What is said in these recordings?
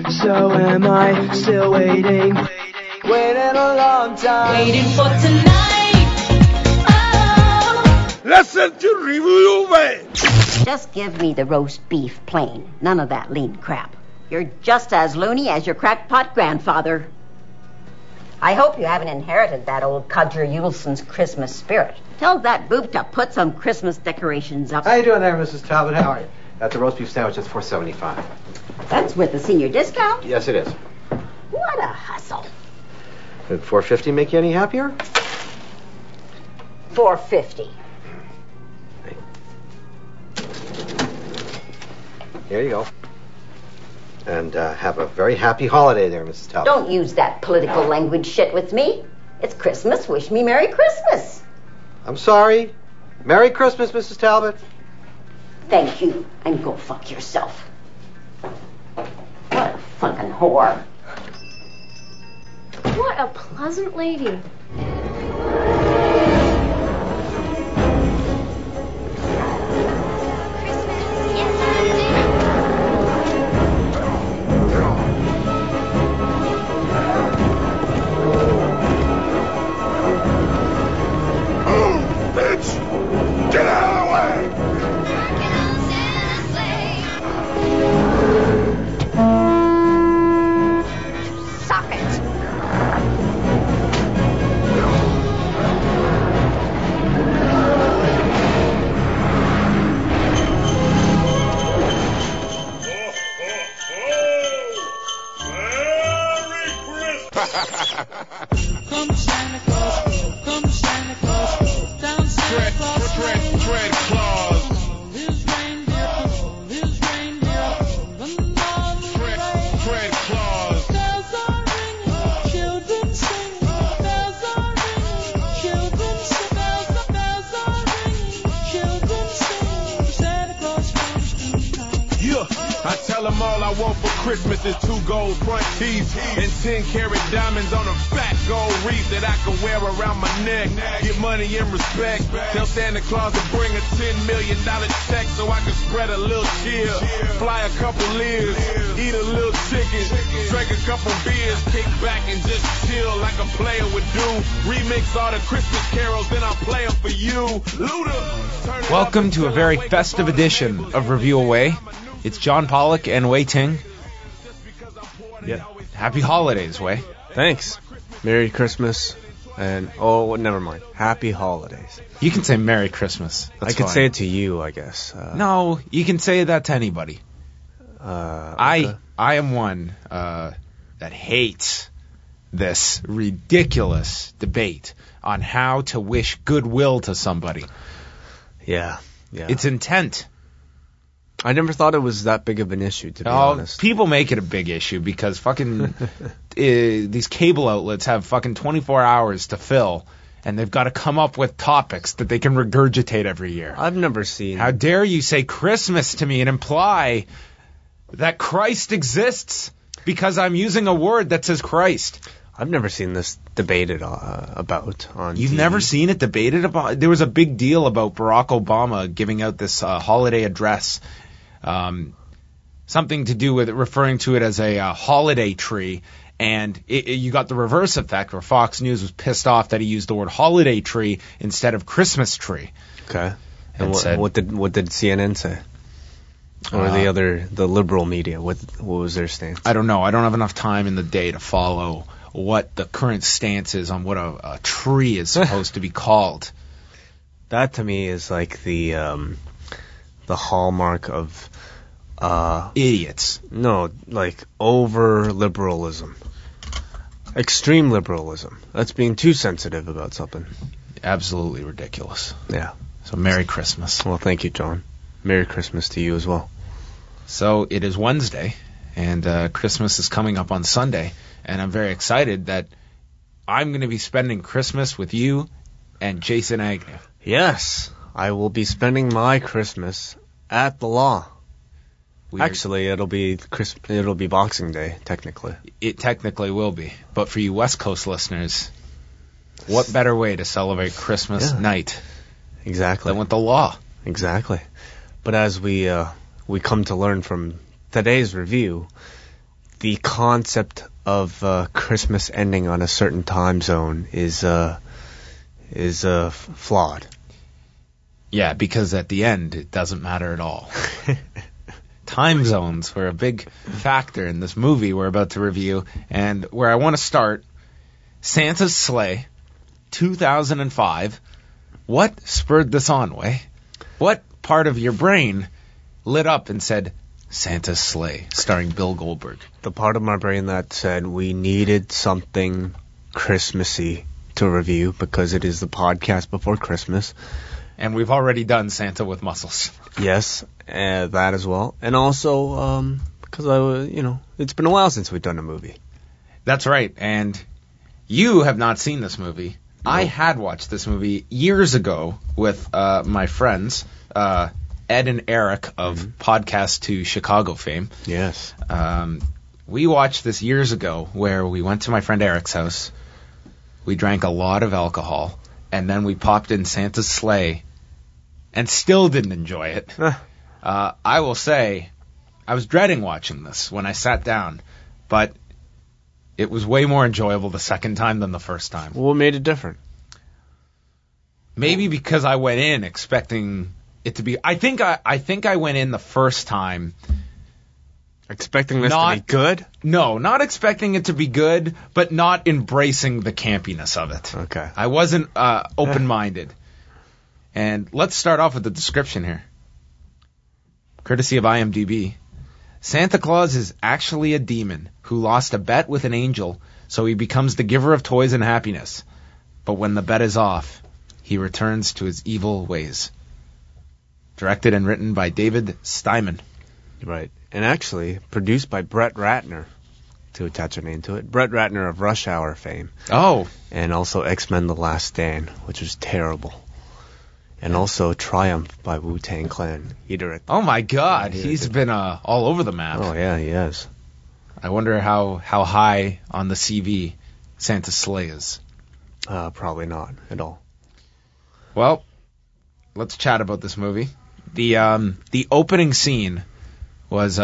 So am I, still waiting. Waiting a long time. Waiting for tonight. Oh. Listen to Review Way. Just give me the roast beef plain. None of that lean crap. You're just as loony as your crackpot grandfather. I hope you haven't inherited that old codger Uleson's Christmas spirit. Tell that boob to put some Christmas decorations up. How you doing there, Mrs. Talbot? How are you? That's a roast beef sandwich. That's $4.75. That's with the senior discount. Yes, it is. What a hustle. Did $4.50 make you any happier? $4.50. Here you go. And have a very happy holiday there, Mrs. Talbot. Don't use that political language shit with me. It's Christmas. Wish me Merry Christmas. I'm sorry. Merry Christmas, Mrs. Talbot. Thank you. And go fuck yourself. What a fucking whore. What a pleasant lady. Get out of the way! Suck it. Come Santa Claus, come Santa Claus, down Santa Claus. Tread claws. His reindeer, and all the Tread claws. bells are ringing, children sing. Bells are ringing, children sing. Bells are ringing, children sing. Santa Claus comes tonight. Yeah, I tell them all I want for Christmas is 2 gold front teeth and 10-carat diamonds on a fat gold wreath that I can wear around my neck. Get money and respect. Tell Santa Claus to bring a $10 million check so I can spread a little cheer. Fly a couple years, eat a little chicken, drink a couple beers, kick back and just chill like a player would do. Remix all the Christmas carols, then I'll play them for you. Luda, turn it Welcome up to a until very I break festive the edition of Review Away. It's John Pollock and Wei Ting. Yeah. Happy holidays, Wei. Thanks. Merry Christmas. And, oh, never mind. Happy holidays. You can say Merry Christmas. I That's could fine. say it to you, I guess. No, you can say that to anybody. Okay. I am one that hates this ridiculous debate on how to wish goodwill to somebody. Yeah. It's intent. I never thought it was that big of an issue, to be honest. People make it a big issue because fucking these cable outlets have fucking 24 hours to fill, and they've got to come up with topics that they can regurgitate every year. I've never seen... How dare you say Christmas to me and imply that Christ exists because I'm using a word that says Christ? I've never seen this debated about on You've TV. never seen it debated about? There was a big deal about Barack Obama giving out this holiday address. Something to do with it, referring to it as a holiday tree, and you got the reverse effect where Fox News was pissed off that he used the word holiday tree instead of Christmas tree. Okay. And said- what did CNN say? Or the liberal media, what was their stance? I don't know. I don't have enough time in the day to follow what the current stance is on what a tree is supposed to be called. That to me is like the hallmark of Idiots. No, like over liberalism. Extreme liberalism. That's being too sensitive about something. Absolutely ridiculous. Yeah. So Merry Christmas. Well, thank you, John. Merry Christmas to you as well. So it is Wednesday, and Christmas is coming up on Sunday, and I'm very excited that I'm going to be spending Christmas with you and Jason Agnew. Yes, I will be spending my Christmas at the law. Actually, it'll be Boxing Day, technically. It technically will be. But for you West Coast listeners, what better way to celebrate Christmas night Exactly. than with the law? Exactly. But as we come to learn from today's review, the concept of Christmas ending on a certain time zone is flawed. Yeah, because at the end, it doesn't matter at all. Time zones were a big factor in this movie we're about to review, and where I want to start, Santa's Sleigh, 2005. What spurred this on, Way? What part of your brain lit up and said, Santa's Sleigh, starring Bill Goldberg? The part of my brain that said we needed something Christmassy to review because it is the podcast before Christmas. And we've already done Santa with Muscles. Yes, that as well. And also, because it's been a while since we've done a movie. That's right. And you have not seen this movie. No. I had watched this movie years ago with my friends, Ed and Eric of Podcast to Chicago fame. Yes. We watched this years ago where we went to my friend Eric's house. We drank a lot of alcohol. And then we popped in Santa's Sleigh and still didn't enjoy it. I will say, I was dreading watching this when I sat down, but it was way more enjoyable the second time than the first time. What made it different? Maybe because I went in expecting it to be... I think I went in the first time... Expecting this to be good? No, not expecting it to be good, but not embracing the campiness of it. Okay. I wasn't open-minded. And let's start off with the description here. Courtesy of IMDb. Santa Claus is actually a demon who lost a bet with an angel, so he becomes the giver of toys and happiness. But when the bet is off, he returns to his evil ways. Directed and written by David Steinman. Right. And actually, produced by Brett Ratner, to attach a name to it. Brett Ratner of Rush Hour fame. Oh. And also X-Men The Last Stand, which was terrible. And also Triumph by Wu-Tang Clan. Oh my God, he's been all over the map. Oh yeah, he has. I wonder how high on the CV Santa's Sleigh is. Probably not at all. Well, let's chat about this movie. The opening scene was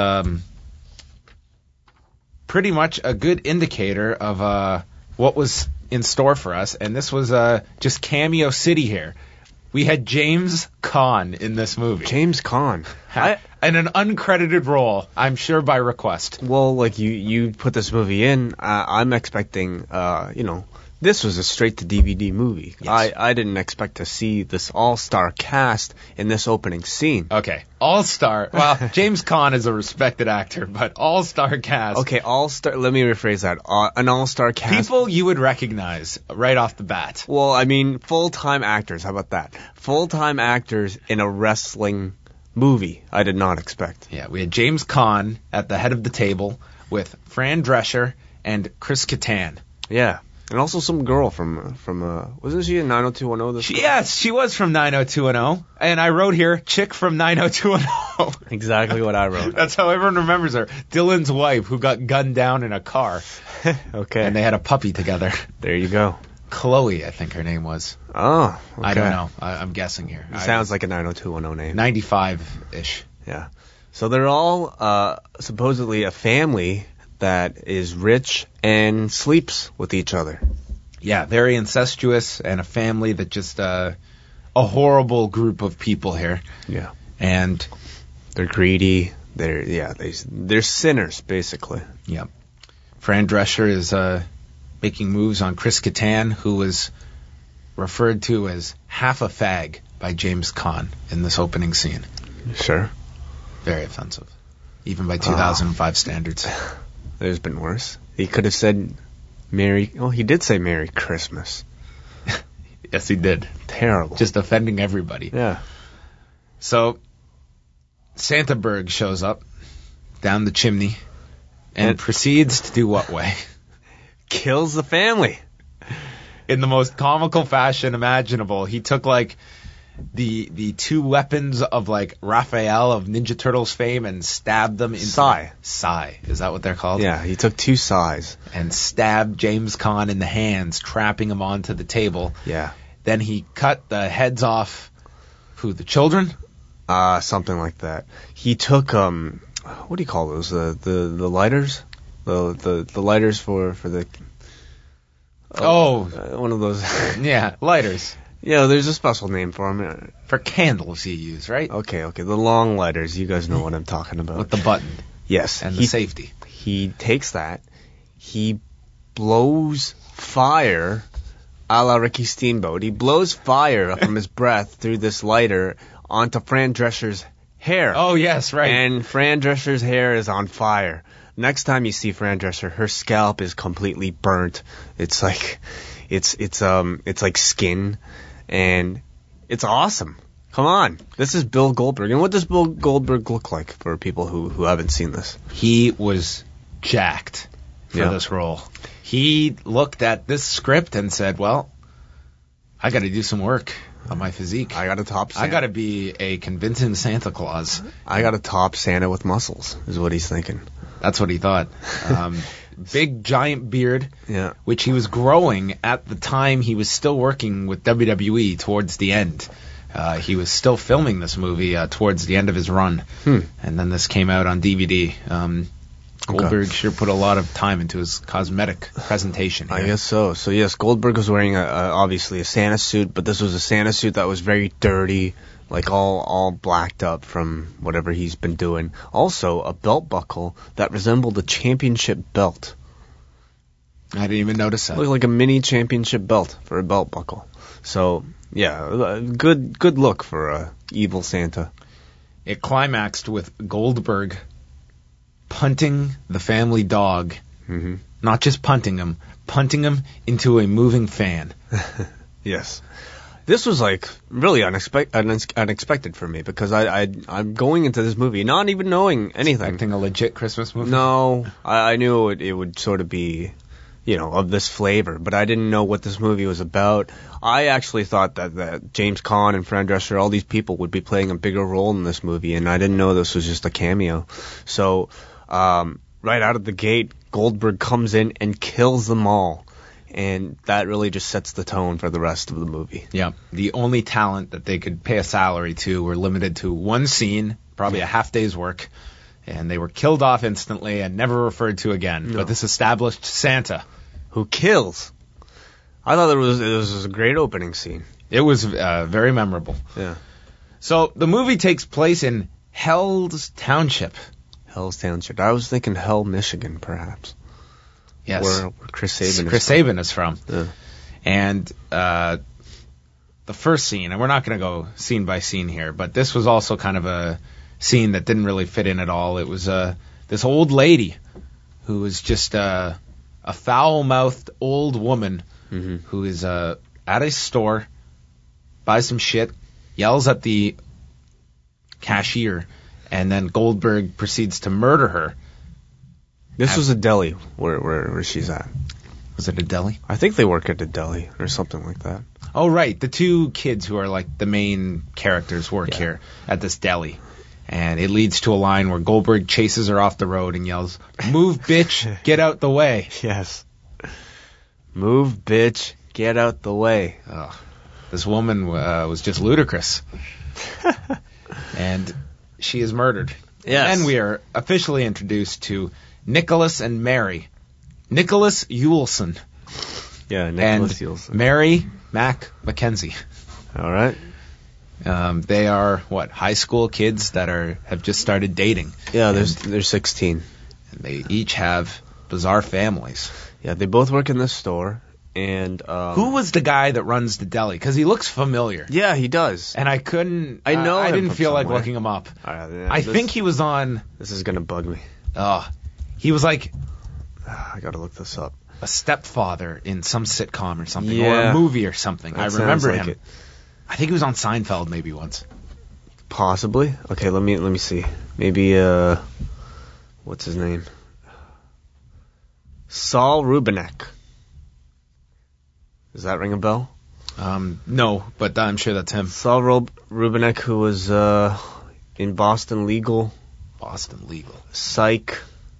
pretty much a good indicator of what was in store for us, and this was just Cameo City here. We had James Caan in this movie. James Caan. In an uncredited role, I'm sure by request. Well, like you put this movie in, I'm expecting, this was a straight-to-DVD movie. Yes. I didn't expect to see this all-star cast in this opening scene. Okay, all-star. Well, James Caan is a respected actor, but all-star cast. Okay, all-star. Let me rephrase that. An all-star cast. People you would recognize right off the bat. Well, I mean, full-time actors. How about that? Full-time actors in a wrestling movie. I did not expect. Yeah, we had James Caan at the head of the table with Fran Drescher and Chris Kattan. Yeah. And also some girl from wasn't she in 90210? Yes, she was from 90210. And I wrote here, chick from 90210. Exactly what I wrote. That's how everyone remembers her. Dylan's wife, who got gunned down in a car. Okay. And they had a puppy together. There you go. Chloe, I think her name was. Oh, okay. I don't know. I'm guessing here. It sounds like a 90210 name. 95-ish. Yeah. So they're all supposedly a family that is rich and sleeps with each other. Yeah, very incestuous, and a family that just a horrible group of people here. Yeah, and they're greedy. They're sinners basically. Yeah. Fran Drescher is making moves on Chris Kattan, who was referred to as half a fag by James Caan in this opening scene. Sure. Very offensive, even by 2005 standards. There's been worse. He could have said he did say Merry Christmas. Yes, he did. Terrible. Just offending everybody. Yeah. So, Santa Berg shows up down the chimney and proceeds to do what way? Kills the family. In the most comical fashion imaginable. He took, like, the two weapons of, like, Raphael of Ninja Turtles fame and stabbed them into... Sai. Is that what they're called? Yeah, he took two sais. And stabbed James Caan in the hands, trapping him onto the table. Yeah. Then he cut the heads off, the children? Something like that. He took, what do you call those? The lighters? The lighters for the. One of those. Yeah, lighters. Yeah, there's a special name for them. For candles you use, right? Okay. The long lighters. You guys know what I'm talking about. With the button. Yes. And the safety. He takes that. He blows fire a la Ricky Steamboat. He blows fire from his breath through this lighter onto Fran Drescher's hair. Oh, yes, right. And Fran Drescher's hair is on fire. Next time you see Fran Drescher, her scalp is completely burnt. It's like, it's like skin, and it's awesome. Come on. This is Bill Goldberg. And what does Bill Goldberg look like for people who haven't seen this? He was jacked for this role. He looked at this script and said, well, I got to do some work on my physique. I got to top Santa. I got to be a convincing Santa Claus. I got to top Santa with muscles, is what he's thinking. That's what he thought. Big, giant beard, yeah, which he was growing at the time he was still working with WWE towards the end. He was still filming this movie towards the end of his run. And then this came out on DVD. Goldberg sure put a lot of time into his cosmetic presentation here. I guess so. So, yes, Goldberg was wearing obviously a Santa suit, but this was a Santa suit that was very dirty, like all blacked up from whatever he's been doing. Also, a belt buckle that resembled a championship belt. I didn't even notice that. It looked like a mini championship belt for a belt buckle. So, yeah, good look for a evil Santa. It climaxed with Goldberg punting the family dog. Mm-hmm. Not just punting him into a moving fan. Yes. This was like really unexpected for me because I'm going into this movie not even knowing anything. Expecting a legit Christmas movie? No, I knew it would sort of be, of this flavor, but I didn't know what this movie was about. I actually thought that James Caan and Fran Drescher, all these people would be playing a bigger role in this movie, and I didn't know this was just a cameo. So, right out of the gate, Goldberg comes in and kills them all. And that really just sets the tone for the rest of the movie. Yeah. The only talent that they could pay a salary to were limited to one scene, probably a half day's work, and they were killed off instantly and never referred to again. No. But this established Santa. Who kills. I thought it was a great opening scene. It was very memorable. Yeah. So the movie takes place in Hell's Township. Hell's Township. I was thinking Hell, Michigan, perhaps. Yes. Where Chris Sabin is from. Yeah. And the first scene, and we're not going to go scene by scene here, but this was also kind of a scene that didn't really fit in at all. It was this old lady who was just a foul-mouthed old woman who is at a store, buys some shit, yells at the cashier, and then Goldberg proceeds to murder her. This was a deli where she's at. Was it a deli? I think they work at a deli or something like that. Oh, right. The two kids who are like the main characters work here at this deli. And it leads to a line where Goldberg chases her off the road and yells, "Move, bitch, get out the way." Yes. Move, bitch, get out the way. Oh, this woman was just ludicrous. And she is murdered. Yes. And we are officially introduced to Nicholas and Mary. Nicholas Ulson. Yeah, Nicholas Ulson. Mary Mac Mackenzie. All right. They are, high school kids that have just started dating. Yeah, they're 16. And they each have bizarre families. Yeah, they both work in this store. And who was the guy that runs the deli? Because he looks familiar. Yeah, he does. And I couldn't. I know. I didn't feel somewhere. like looking him up. I think he was on. This is gonna bug me. He was like. I gotta look this up. A stepfather in some sitcom or something, yeah, or a movie or something. I remember him. It. I think he was on Seinfeld maybe once. Possibly. Okay, let me see. Maybe what's his name? Saul Rubinek. Does that ring a bell? No, but I'm sure that's him. Saul Rubinek, who was in Boston Legal. Boston Legal. Psych.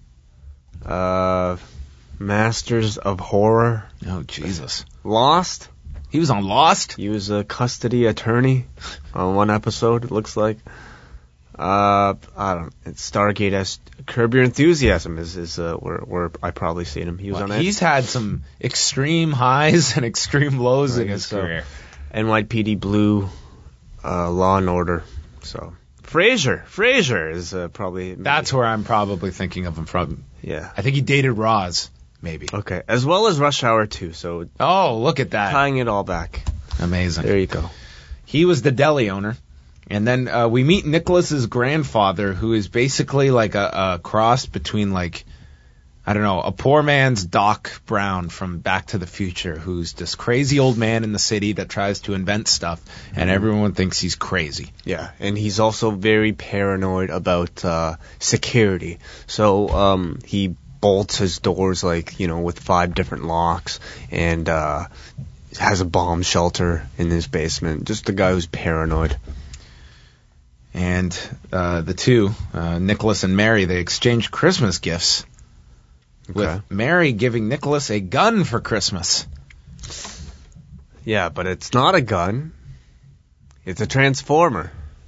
Masters of Horror. Oh, Jesus. Lost. He was on Lost? He was a custody attorney on one episode, it looks like. I don't. It's Stargate. Curb Your Enthusiasm is where I probably seen him. He was on it. He's had some extreme highs and extreme lows in his So, career. NYPD Blue, Law and Order. So Frasier is probably. That's where I'm probably thinking of him from. Yeah. I think he dated Roz, maybe. Okay. As well as Rush Hour 2. So Oh, look at that. tying it all back. Amazing. There you go. He was the deli owner. And then we meet Nicholas's grandfather, who is basically like a cross between, like, I don't know, a poor man's Doc Brown from Back to the Future, who's this crazy old man in the city that tries to invent stuff, and everyone thinks he's crazy. Yeah, and he's also very paranoid about security. So he bolts his doors, like, with 5 different locks, and has a bomb shelter in his basement. Just a guy who's paranoid. And the two, Nicholas and Mary, they exchange Christmas gifts. Okay. With Mary giving Nicholas a gun for Christmas. Yeah, but it's not a gun. It's a transformer.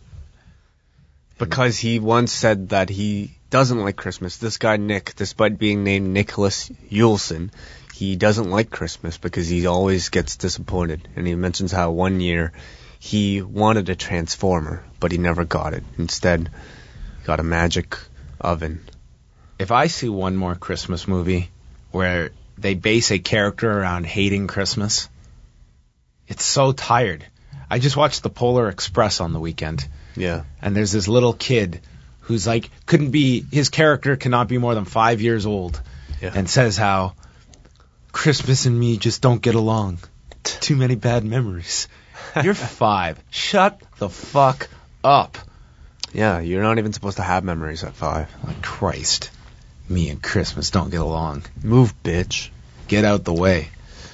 Because he once said that he doesn't like Christmas. This guy, Nick, despite being named Nicholas Yulson, he doesn't like Christmas because he always gets disappointed. And he mentions how one year he wanted a transformer, but he never got it. Instead, he got a magic oven. If I see one more Christmas movie where they base a character around hating Christmas, it's so tired. I just watched The Polar Express on the weekend. Yeah. And there's this little kid who's like, his character cannot be more than 5 years old. Yeah. And says how Christmas and me just don't get along. Too many bad memories. You're 5. Shut the fuck up. Yeah, you're not even supposed to have memories at 5. Like, Christ. Me and Christmas don't get along. Move, bitch. Get out the way.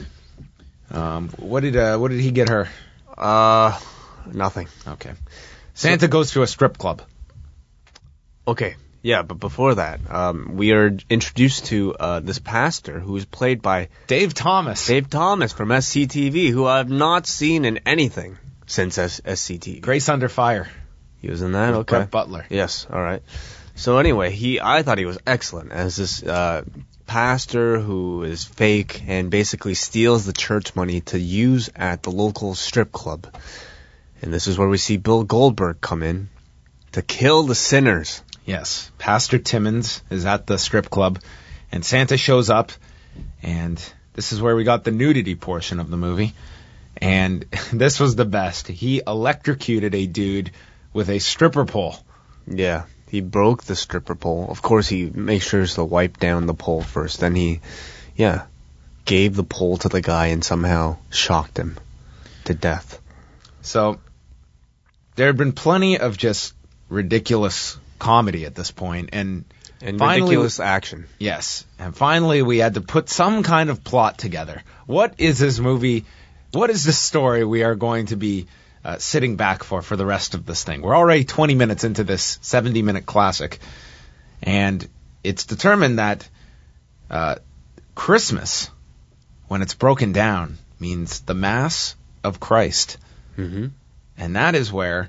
What did he get her? Nothing. Okay. Santa goes to a strip club. Okay, yeah, but before that, we are introduced to this pastor who is played by Dave Thomas. Dave Thomas from SCTV, who I have not seen in anything since SCTV. Grace Under Fire. He was in that? With Okay. Brett Butler. Yes, all right. So anyway, I thought he was excellent as this pastor who is fake and basically steals the church money to use at the local strip club. And this is where we see Bill Goldberg come in to kill the sinners. Yes. Pastor Timmons is at the strip club, and Santa shows up, and this is where we got the nudity portion of the movie. And this was the best. He electrocuted a dude with a stripper pole. Yeah, he broke the stripper pole. Of course, he makes sure to wipe down the pole first. Then he, gave the pole to the guy and somehow shocked him to death. So there had been plenty of just ridiculous comedy at this point, and finally, ridiculous action. Yes, and finally we had to put some kind of plot together. What is this movie? What is this story we are going to be sitting back for the rest of this thing? We're already 20 minutes into this 70-minute classic, and it's determined that Christmas, when it's broken down, means the Mass of Christ. Mm-hmm. And that is where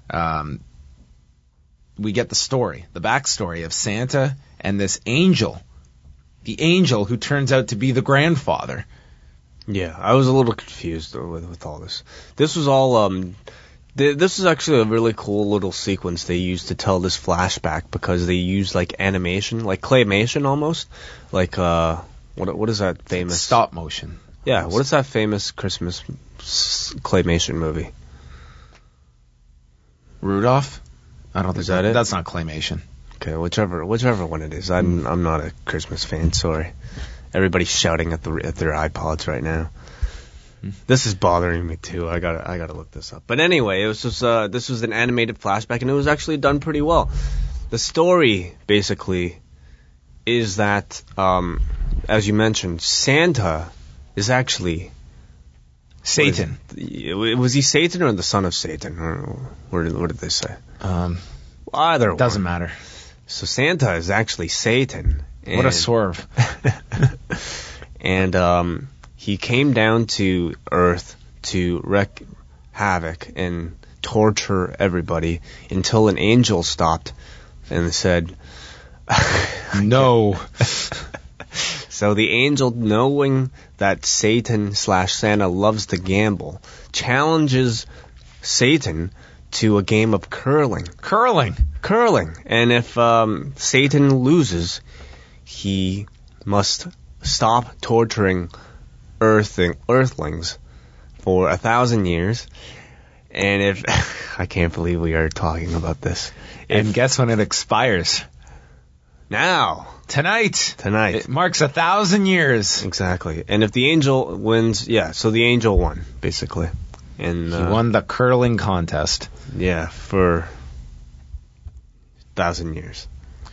we get the story, the backstory of Santa and this angel, the angel who turns out to be the grandfather. Yeah, I was a little confused with all this. This was all, this is actually a really cool little sequence they used to tell this flashback because they used, like, animation, like claymation almost. Like, what is that famous? Stop motion. Yeah, what is that famous Christmas claymation movie? Rudolph? I don't think Is that it? That's not claymation. Okay, whichever one it is. I'm not a Christmas fan. Sorry. Everybody's shouting at their iPods right now. This is bothering me too. I gotta look this up. But anyway, it was just this was an animated flashback, and it was actually done pretty well. The story basically is that, as you mentioned, Santa is actually Satan. Was he Satan or the son of Satan? Or what did they say? Either one. Doesn't matter. So Santa is actually Satan. What a swerve. And he came down to Earth to wreak havoc and torture everybody until an angel stopped and said, No. So the angel, knowing that Satan/Santa loves to gamble, challenges Satan to a game of curling. Curling. And if Satan loses, he must stop torturing earthlings for 1,000 years. And if I can't believe we are talking about this. And guess when it expires? Now. Tonight. Tonight. It marks 1,000 years. Exactly. And if the angel wins, so the angel won, basically. And he won the curling contest. Yeah, for 1,000 years.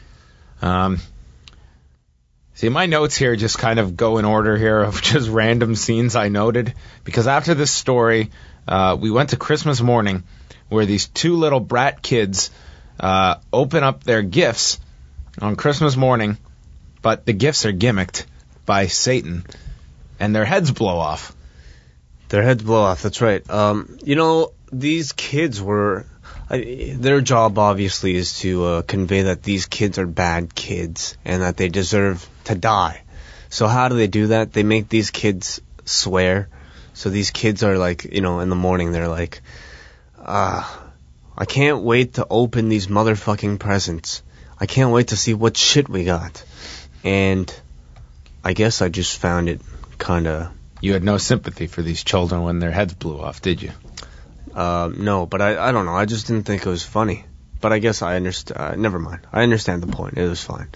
See, my notes here just kind of go in order here of just random scenes I noted. Because after this story, we went to Christmas morning where these two little brat kids open up their gifts on Christmas morning, but the gifts are gimmicked by Satan, and their heads blow off. Their heads blow off, that's right. These kids were... their job, obviously, is to convey that these kids are bad kids and that they deserve to die. So how do they do that? They make these kids swear. So these kids are like, in the morning, they're like, I can't wait to open these motherfucking presents. I can't wait to see what shit we got. And I guess I just found it kind of... You had no sympathy for these children when their heads blew off, did you? No, but I don't know. I just didn't think it was funny. But I guess I understand. Never mind. I understand the point. It was fine.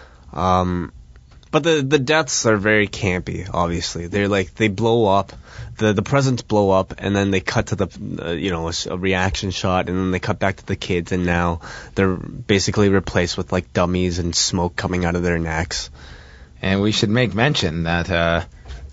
But the deaths are very campy, obviously. They're like, they blow up. The presents blow up, and then they cut to a reaction shot, and then they cut back to the kids, and now they're basically replaced with like dummies and smoke coming out of their necks. And we should make mention that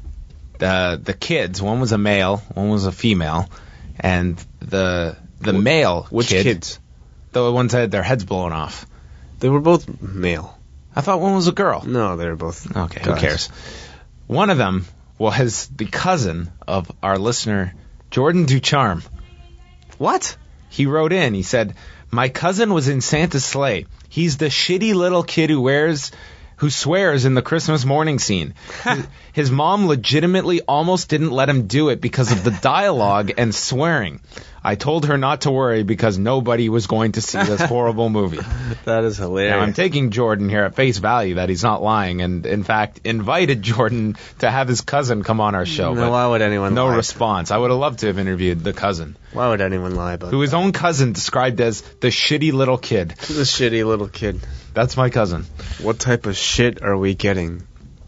the kids, one was a male, one was a female, and the male Which kids? The ones that had their heads blown off. They were both male. I thought one was a girl. No, they were both Okay, guys. Who cares? One of them was the cousin of our listener, Jordan Ducharme. What? He wrote in, he said, "My cousin was in Santa's sleigh. He's the shitty little kid who swears in the Christmas morning scene. His mom legitimately almost didn't let him do it because of the dialogue and swearing. I told her not to worry because nobody was going to see this horrible movie." That is hilarious. Now, I'm taking Jordan here at face value that he's not lying, and in fact invited Jordan to have his cousin come on our show. No, why would anyone No lie? response. I would have loved to have interviewed the cousin, Why would anyone lie about who his own cousin described as the shitty little kid. The shitty little kid. That's my cousin. What type of shit are we getting?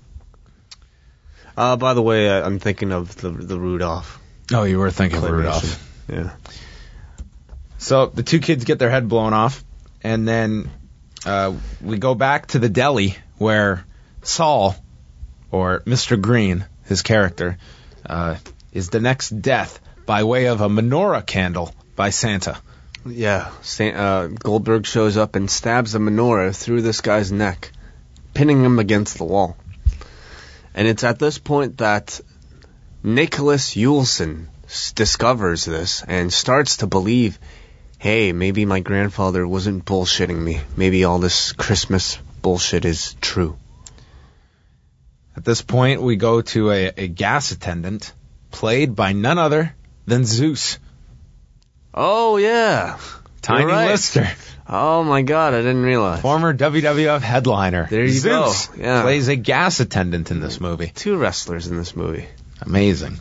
By the way, I'm thinking of the Rudolph. Oh, you were thinking of claymation. Rudolph. Yeah. So the two kids get their head blown off, and then we go back to the deli where Saul, or Mr. Green, his character, is the next death by way of a menorah candle by Santa. Yeah. Goldberg shows up and stabs the menorah through this guy's neck, pinning him against the wall. And it's at this point that Nicholas Yuleson discovers this and starts to believe, hey, maybe my grandfather wasn't bullshitting me. Maybe all this Christmas bullshit is true. At this point, we go to a gas attendant, played by none other than Zeus. Oh, yeah. Tiny You're right. Lister. Oh, my God, I didn't realize. Former WWF headliner. There you Zeus go. Yeah. plays a gas attendant in this movie. Two wrestlers in this movie. Amazing.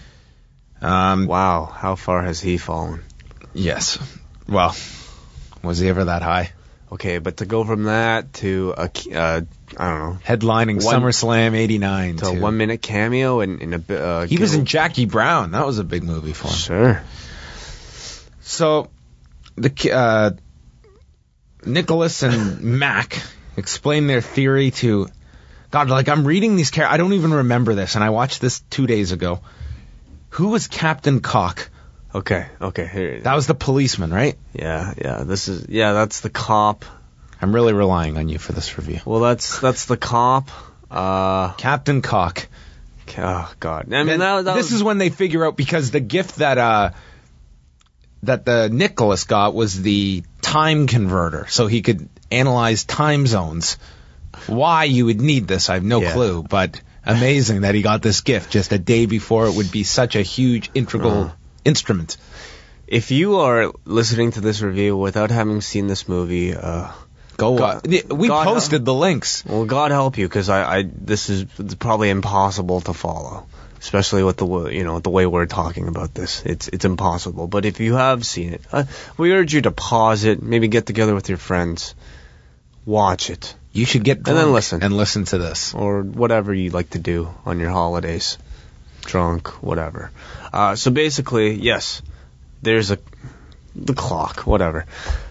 Wow, how far has he fallen? Yes. Well, was he ever that high? Okay, but to go from that to I don't know, Headlining SummerSlam '89 to a 1 minute cameo in a he was in Jackie Brown. That was a big movie for him. Sure. So the Nicholas and Mac explain their theory to God. Like, I'm reading these characters, I don't even remember this, and I watched this 2 days ago. Who was Captain Cock? Okay. Here. That was the policeman, right? Yeah. That's the cop. I'm really relying on you for this review. Well, that's the cop. Captain Cock. Oh God. I mean, that this is when they figure out, because the gift that that the Nicholas got was the time converter, so he could analyze time zones. Why you would need this, I have no clue, but amazing that he got this gift just a day before it would be such a huge integral instrument. If you are listening to this review without having seen this movie, we posted the links. Well, God help you, because this is probably impossible to follow, especially with the way we're talking about this. It's impossible. But if you have seen it, we urge you to pause it, maybe get together with your friends, watch it. You should get drunk and listen to this, or whatever you like to do on your holidays, drunk, whatever. So basically, yes, there's the clock, whatever.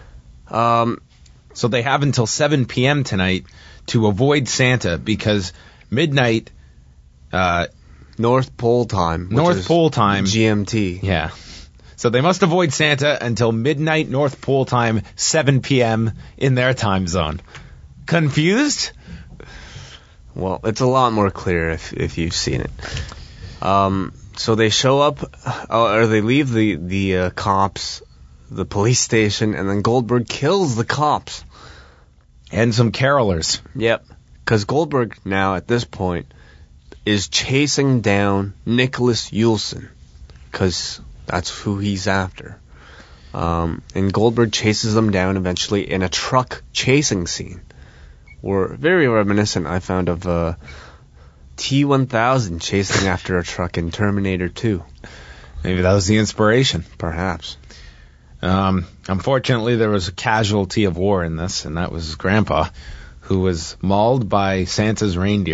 So they have until 7 p.m. tonight to avoid Santa, because midnight, North Pole time. GMT. Yeah. So they must avoid Santa until midnight North Pole time, 7 p.m. in their time zone. Confused? Well, it's a lot more clear if you've seen it. So they show up, or they leave the cops, the police station, and then Goldberg kills the cops. And some carolers. Yep. Because Goldberg now, at this point, is chasing down Nicholas Ulson, because that's who he's after. And Goldberg chases them down eventually in a truck chasing scene. Were very reminiscent, I found, of T-1000 chasing after a truck in Terminator 2. Maybe that was the inspiration. Perhaps. Unfortunately, there was a casualty of war in this, and that was Grandpa, who was mauled by Santa's reindeer.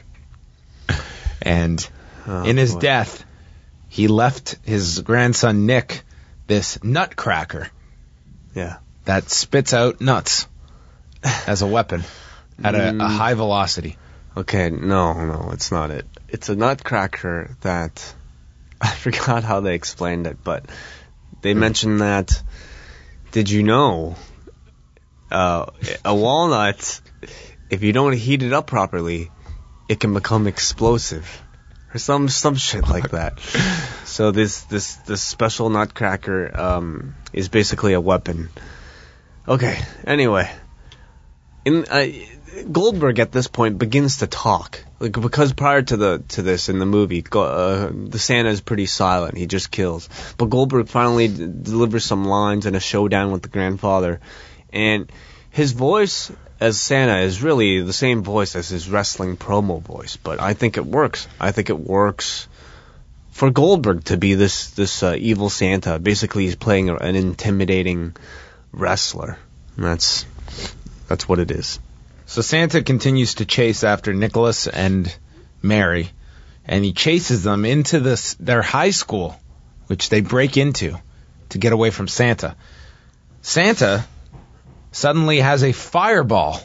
And in his death, he left his grandson Nick this nutcracker. Yeah. That spits out nuts as a weapon at a high velocity. Okay, no, it's not it. It's a nutcracker that, I forgot how they explained it, but they mentioned that, did you know, a walnut, if you don't heat it up properly, it can become explosive. Or some shit like that. So this special nutcracker is basically a weapon. Okay, anyway. Goldberg at this point begins to talk, because prior to this in the movie, the Santa is pretty silent. He just kills. But Goldberg finally delivers some lines in a showdown with the grandfather, and his voice as Santa is really the same voice as his wrestling promo voice. But I think it works. I think it works for Goldberg to be this evil Santa. Basically, he's playing an intimidating wrestler. And that's what it is. So Santa continues to chase after Nicholas and Mary, and he chases them into their high school, which they break into to get away from Santa. Santa suddenly has a fireball.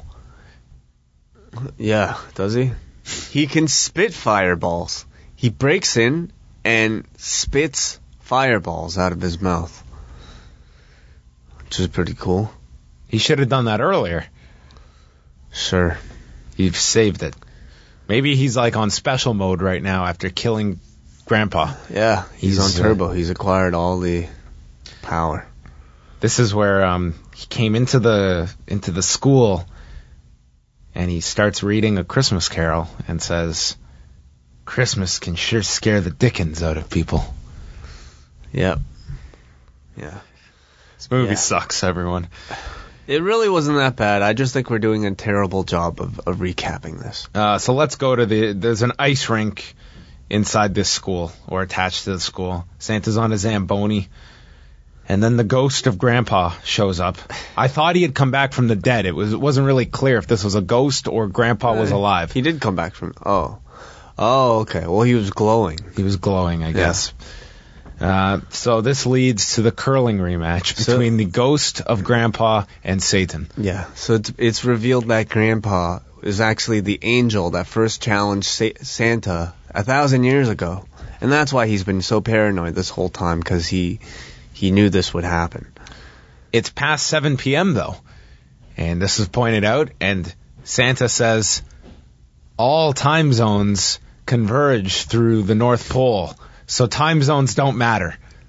Yeah, does he? He can spit fireballs. He breaks in and spits fireballs out of his mouth, which is pretty cool. He should have done that earlier. Sure. You've saved it. Maybe he's like on special mode right now after killing Grandpa. Yeah, he's on turbo. He's acquired all the power. This is where he came into the school, and he starts reading A Christmas Carol and says, "Christmas can sure scare the dickens out of people." Yep. Yeah. This movie sucks, everyone. It really wasn't that bad. I just think we're doing a terrible job of recapping this. So let's go to there's an ice rink inside this school, or attached to the school. Santa's on a Zamboni, and then the ghost of Grandpa shows up. I thought he had come back from the dead. It wasn't really clear if this was a ghost or Grandpa was alive. He did come back from... Oh, okay. Well, he was glowing. He was glowing, I guess. So this leads to the curling rematch between the ghost of Grandpa and Satan. Yeah, so it's revealed that Grandpa is actually the angel that first challenged Santa 1,000 years ago. And that's why he's been so paranoid this whole time, because he knew this would happen. It's past 7 p.m., though. And this is pointed out, and Santa says all time zones converge through the North Pole. So time zones don't matter.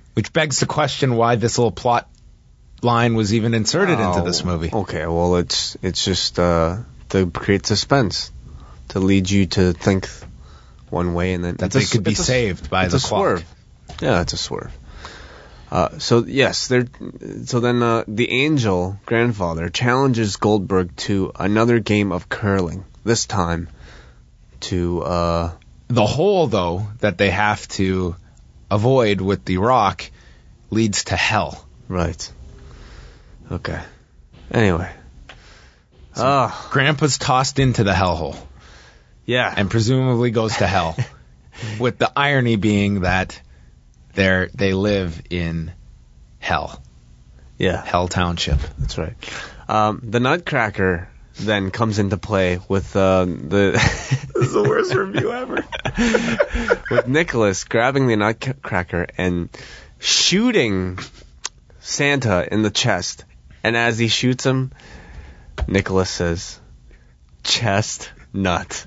Which begs the question why this little plot line was even inserted into this movie. Okay, well, it's just to create suspense, to lead you to think one way, and then That they could be saved by the clock. Swerve. Yeah, it's a swerve. So then the angel grandfather challenges Goldberg to another game of curling. This time to The hole, though, that they have to avoid with the rock leads to hell. right. Okay. Anyway. Grandpa's tossed into the hellhole Yeah. and presumably goes to hell. With the irony being that they live in hell. Yeah. Hell Township. That's right. The Nutcracker then comes into play with the. This is the worst review ever. With Nicholas grabbing the Nutcracker and shooting Santa in the chest, and as he shoots him, Nicholas says, "Chest nut."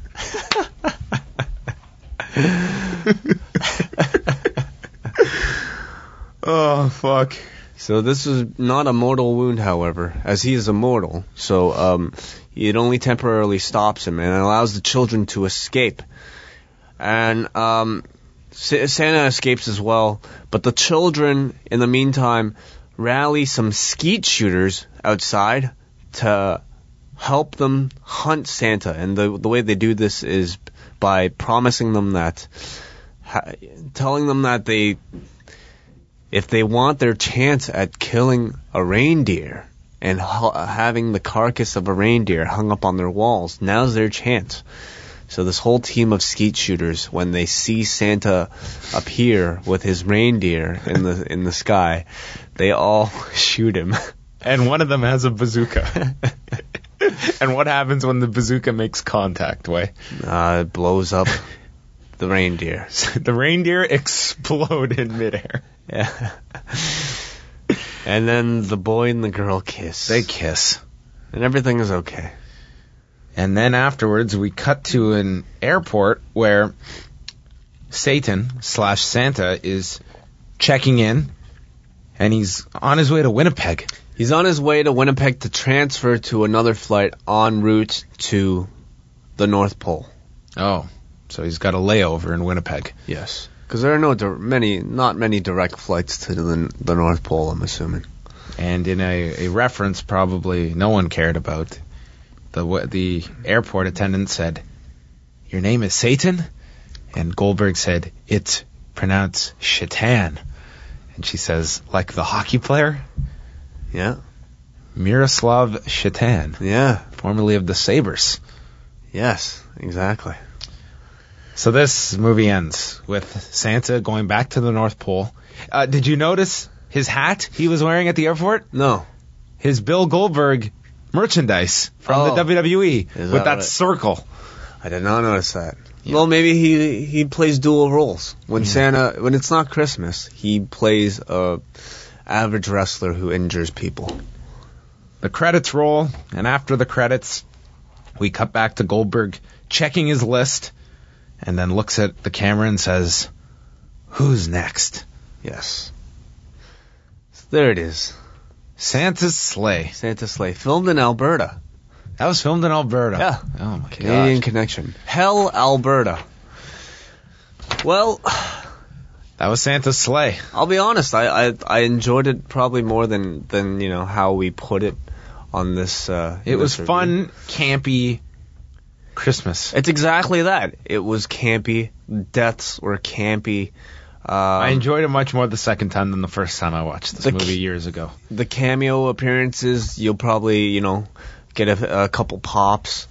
Oh, fuck. So this is not a mortal wound, however, as he is immortal. So it only temporarily stops him and allows the children to escape. And Santa escapes as well, but the children, in the meantime, rally some skeet shooters outside to help them hunt Santa. And the way they do this is by promising them that, telling them that if they want their chance at killing a reindeer and having the carcass of a reindeer hung up on their walls, now's their chance. So this whole team of skeet shooters, when they see Santa appear with his reindeer in the sky, they all shoot him. And one of them has a bazooka. And what happens when the bazooka makes contact, Way? It blows up the reindeer. The reindeer explode in midair. Yeah. And then the boy and the girl kiss. They kiss. And everything is okay. And then afterwards, we cut to an airport where Satan/Santa is checking in, and he's on his way to Winnipeg. He's on his way to Winnipeg to transfer to another flight en route to the North Pole. Oh, so he's got a layover in Winnipeg. Yes. Because there are not many direct flights to the North Pole, I'm assuming. And in a reference probably no one cared about, the airport attendant said, "Your name is Satan?" And Goldberg said, "It's pronounced Shaitan." And she says, "Like the hockey player?" Yeah. Miroslav Shaitan. Yeah. Formerly of the Sabres. Yes, exactly. So this movie ends with Santa going back to the North Pole. Did you notice his hat he was wearing at the airport? No. His Bill Goldberg merchandise from the WWE with that circle. I did not notice that. Yeah. Well, maybe he plays dual roles. When when it's not Christmas, he plays a average wrestler who injures people. The credits roll, and after the credits, we cut back to Goldberg checking his list, and then looks at the camera and says, "Who's next?" Yes. There it is. Santa's Sleigh. Santa's Sleigh. Filmed in Alberta. That was filmed in Alberta. Yeah. Oh my Canadian god. connection. Hell, Alberta. Well, That was Santa's Sleigh. I'll be honest. I enjoyed it probably more than how we put it on this. It was fun, campy Christmas. It's exactly that. It was campy. Deaths were campy. I enjoyed it much more the second time than the first time I watched this The movie years ago. The cameo appearances, you'll probably, get a couple pops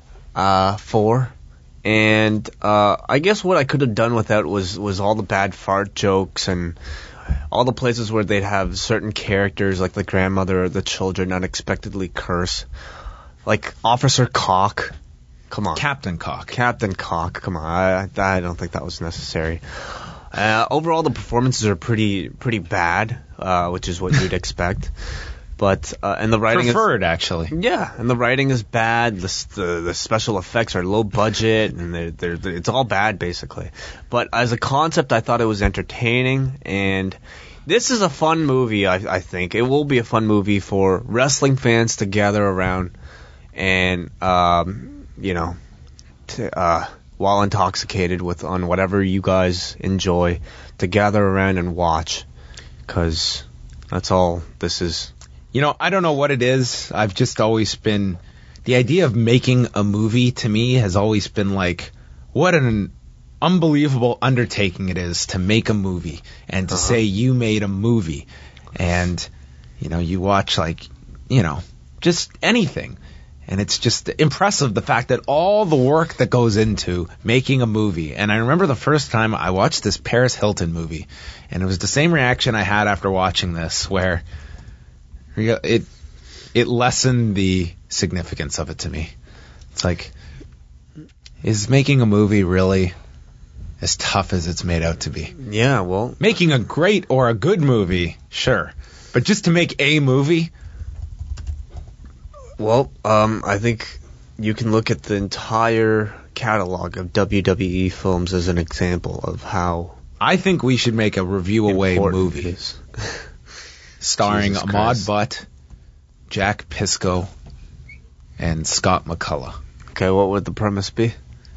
for. And I guess what I could have done without was all the bad fart jokes and all the places where they'd have certain characters like the grandmother or the children unexpectedly curse. Like Officer Cock. Come on. Captain Cock. Captain Cock. Come on. I don't think that was necessary. Overall, the performances are pretty bad, which is what you'd expect. But and the writing Preferred, actually. Yeah, and the writing is bad. The special effects are low budget, and it's all bad basically. But as a concept, I thought it was entertaining, and This is a fun movie, I think. It will be a fun movie for wrestling fans to gather around and, while intoxicated on whatever you guys enjoy, to gather around and watch. Because that's all this is. I don't know what it is. I've just always been... The idea of making a movie, to me, has always been like, what an unbelievable undertaking it is to make a movie and to say you made a movie. And, you watch just anything. And it's just impressive, the fact that all the work that goes into making a movie. And I remember the first time I watched this Paris Hilton movie, and it was the same reaction I had after watching this, where it lessened the significance of it to me. It's like, is making a movie really as tough as it's made out to be? Yeah, well... Making a great or a good movie, sure. But just to make a movie... Well, I think you can look at the entire catalog of WWE films as an example of how... I think we should make a review-away movie. Starring Jesus Ahmad Christ. Butt, Jack Pisco, and Scott McCullough. Okay, what would the premise be?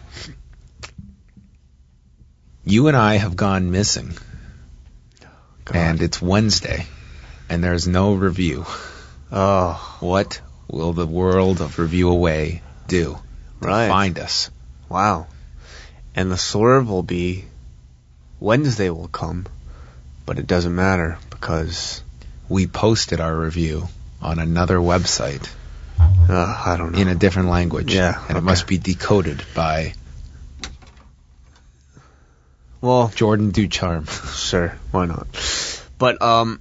You and I have gone missing. God. And it's Wednesday, and there's no review. Oh, What will the world of Review Away do to Right. find us? wow. And the swerve will be Wednesday will come, but it doesn't matter because... We posted our review on another website I don't know. in a different language. Yeah, And it okay. must be decoded by Well, Jordan Ducharme. sure, why not? But,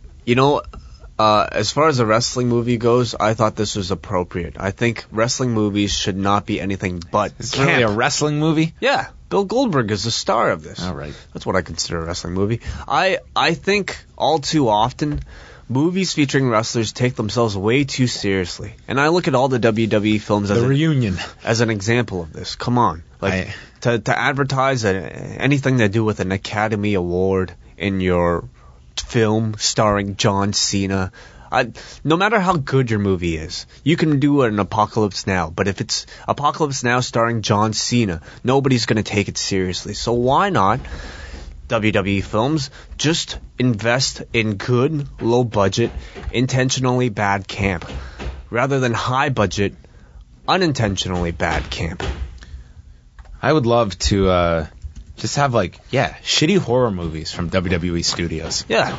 as far as a wrestling movie goes, I thought this was appropriate. I think wrestling movies should not be anything but It's really a camp. wrestling movie? Yeah, Bill Goldberg is the star of this. All right. That's what I consider a wrestling movie. I think all too often, movies featuring wrestlers take themselves way too seriously. And I look at all the WWE films The reunion. as an example of this. Come on. To advertise anything to do with an Academy Award in your film starring John Cena, no matter how good your movie is, you can do an Apocalypse Now, but if it's Apocalypse Now starring John Cena, nobody's going to take it seriously. So why not, WWE films, just invest in good, low-budget, intentionally bad camp, rather than high-budget, unintentionally bad camp. I would love to just have shitty horror movies from WWE Studios. Yeah.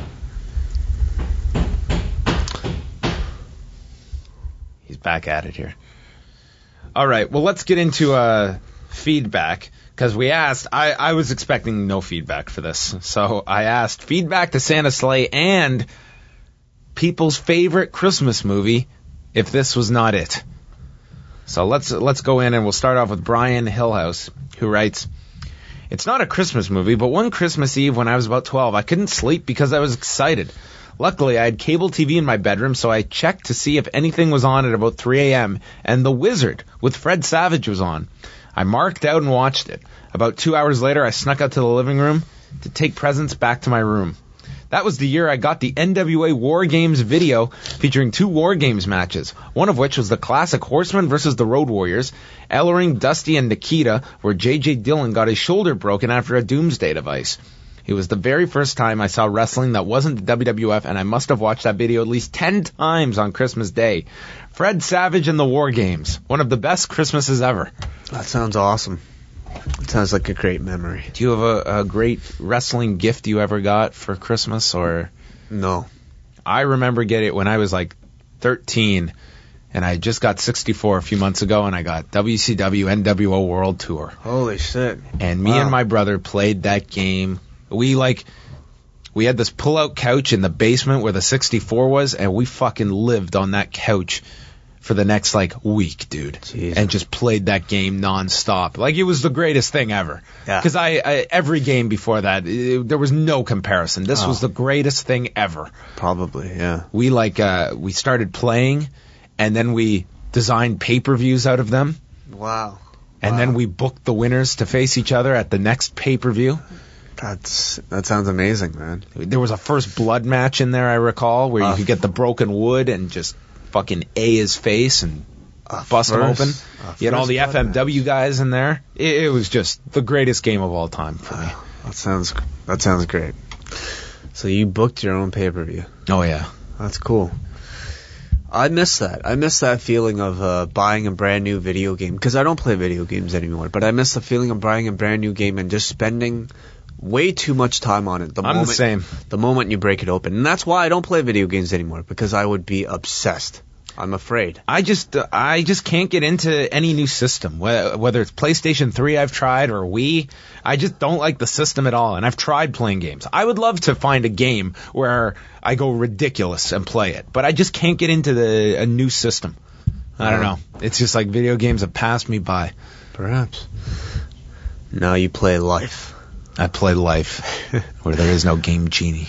He's back at it here. All right, well, let's get into feedback, because we asked, I was expecting no feedback for this, so I asked feedback to Santa Slay and people's favorite Christmas movie, if this was not it. So let's go in, and we'll start off with Brian Hillhouse, who writes, "It's not a Christmas movie, but one Christmas Eve when I was about 12, I couldn't sleep because I was excited. Luckily, I had cable TV in my bedroom, so I checked to see if anything was on at about 3 a.m., and The Wizard with Fred Savage was on. I marked out and watched it. About 2 hours later, I snuck out to the living room to take presents back to my room. That was the year I got the NWA War Games video featuring 2 War Games matches, one of which was the classic Horsemen versus the Road Warriors, Ellering, Dusty, and Nikita, where J.J. Dillon got his shoulder broken after a doomsday device. It was the very first time I saw wrestling that wasn't the WWF, and I must have watched that video at least 10 times on Christmas Day. Fred Savage and the War Games, one of the best Christmases ever." That sounds awesome. It sounds like a great memory. Do you have a great wrestling gift you ever got for Christmas? Or No. I remember getting it when I was like 13, and I just got 64 a few months ago, and I got WCW NWO World Tour. Holy shit. And me and my brother played that game. We had this pull-out couch in the basement where the 64 was, and we fucking lived on that couch for the next week, dude. Jeez. And just played that game nonstop. It was the greatest thing ever. Yeah. Because I every game before that, there was no comparison. This was the greatest thing ever. Probably, yeah. We started playing, and then we designed pay-per-views out of them. Wow. And then we booked the winners to face each other at the next pay-per-view. That sounds amazing, man. There was a First Blood match in there, I recall, where you could get the broken wood and just fucking A his face and bust him open. You had all the FMW guys in there. It was just the greatest game of all time for me. That sounds great. So you booked your own pay-per-view. Oh, yeah. That's cool. I miss that. I miss that feeling of buying a brand new video game, because I don't play video games anymore, but I miss the feeling of buying a brand new game and just spending way too much time on it. I'm the same. The moment you break it open. And that's why I don't play video games anymore, because I would be obsessed. I'm afraid. I just can't get into any new system, whether it's PlayStation 3 I've tried or Wii. I just don't like the system at all, and I've tried playing games. I would love to find a game where I go ridiculous and play it, but I just can't get into a new system. I don't know. It's just like video games have passed me by. Perhaps. Now you play Life. I play Life, where there is no Game Genie.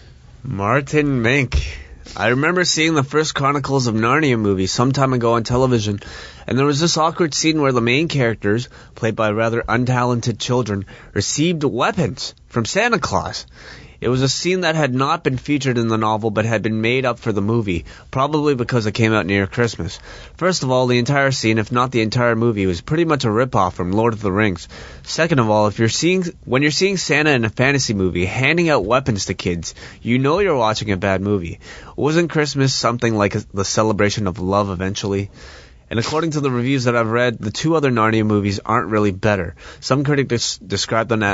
Martin Mink. I remember seeing the first Chronicles of Narnia movie some time ago on television, and there was this awkward scene where the main characters, played by rather untalented children, received weapons from Santa Claus. It was a scene that had not been featured in the novel but had been made up for the movie, probably because it came out near Christmas. First of all, the entire scene, if not the entire movie, was pretty much a rip-off from Lord of the Rings. Second of all, when you're seeing Santa in a fantasy movie handing out weapons to kids, you know you're watching a bad movie. Wasn't Christmas something like the celebration of love eventually? And according to the reviews that I've read, the two other Narnia movies aren't really better. Some critics describe them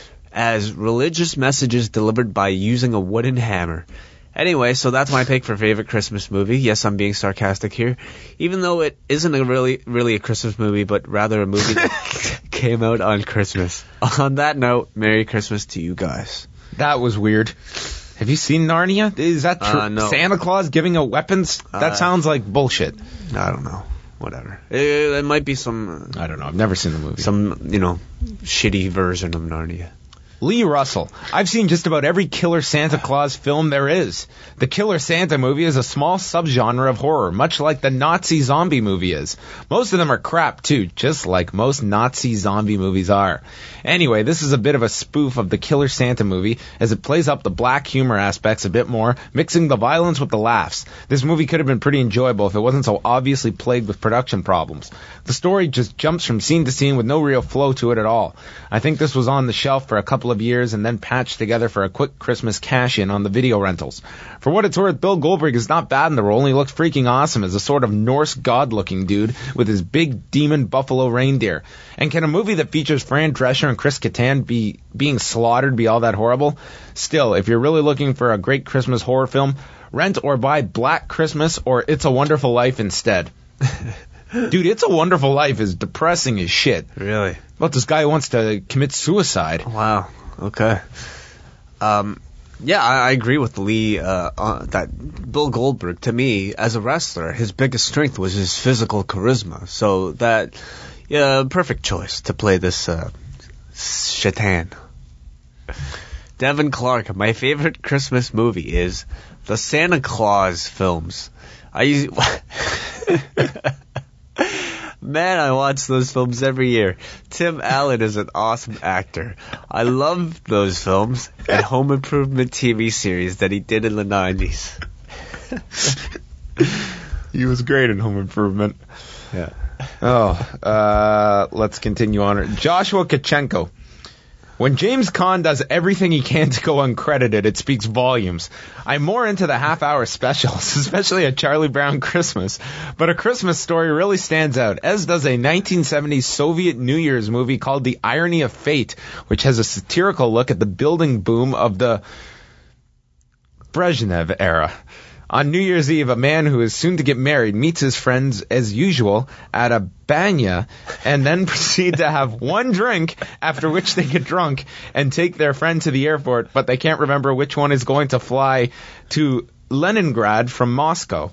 as religious messages delivered by using a wooden hammer. Anyway, so that's my pick for favorite Christmas movie. Yes, I'm being sarcastic here. Even though it isn't really a Christmas movie, but rather a movie that came out on Christmas. On that note, Merry Christmas to you guys. That was weird. Have you seen Narnia? Is that true? No. Santa Claus giving out weapons? That sounds like bullshit. I don't know. Whatever. It might be some... I don't know. I've never seen the movie. Some, shitty version of Narnia. Lee Russell. I've seen just about every Killer Santa Claus film there is. The Killer Santa movie is a small subgenre of horror, much like the Nazi zombie movie is. Most of them are crap, too, just like most Nazi zombie movies are. Anyway, this is a bit of a spoof of the Killer Santa movie, as it plays up the black humor aspects a bit more, mixing the violence with the laughs. This movie could have been pretty enjoyable if it wasn't so obviously plagued with production problems. The story just jumps from scene to scene with no real flow to it at all. I think this was on the shelf for a couple of years and then patched together for a quick Christmas cash-in on the video rentals. For what it's worth, Bill Goldberg is not bad in the role, and he looks freaking awesome as a sort of Norse god-looking dude with his big demon buffalo reindeer. And can a movie that features Fran Drescher and Chris Kattan being slaughtered be all that horrible? Still, if you're really looking for a great Christmas horror film, rent or buy Black Christmas or It's a Wonderful Life instead. Dude, It's a Wonderful Life is depressing as shit. Really? About this guy who wants to commit suicide. Wow. Okay. Yeah, I agree with Lee that Bill Goldberg, to me, as a wrestler, his biggest strength was his physical charisma. So that, perfect choice to play this Shaitan. Devin Clark, my favorite Christmas movie is the Santa Claus films. Man, I watch those films every year. Tim Allen is an awesome actor. I love those films and Home Improvement TV series that he did in the 90s. He was great in Home Improvement. Yeah. Let's continue on. Joshua Kachenko. When James Caan does everything he can to go uncredited, it speaks volumes. I'm more into the half-hour specials, especially a Charlie Brown Christmas. But A Christmas Story really stands out, as does a 1970s Soviet New Year's movie called The Irony of Fate, which has a satirical look at the building boom of the Brezhnev era. On New Year's Eve, a man who is soon to get married meets his friends as usual at a banya and then proceed to have one drink, after which they get drunk and take their friend to the airport, but they can't remember which one is going to fly to Leningrad from Moscow.